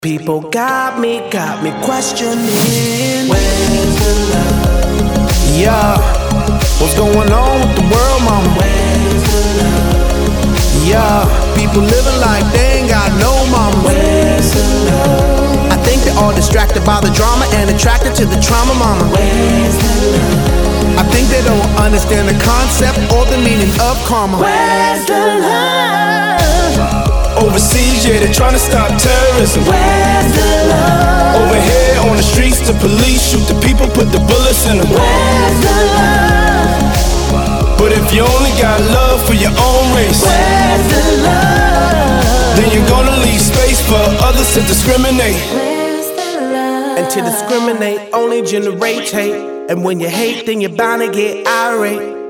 People got me questioning. Where's the love? Yeah, what's going on with the world, mama? Where's the love? Yeah, people living like they ain't got no mama. Where's the love? I think they're all distracted by the drama and attracted to the trauma, mama. Where's the love? I think they don't understand the concept or the meaning of karma. Where's the love? Overseas, yeah, they're trying to stop terrorism. Where's the love? Over here on the streets, the police shoot the people, put the bullets in them. Where's the love? But if you only got love for your own race, Where's the love? then you're gonna leave space for others to discriminate. Where's the love? And to discriminate only generates hate. And when you hate, then you're bound to get irate.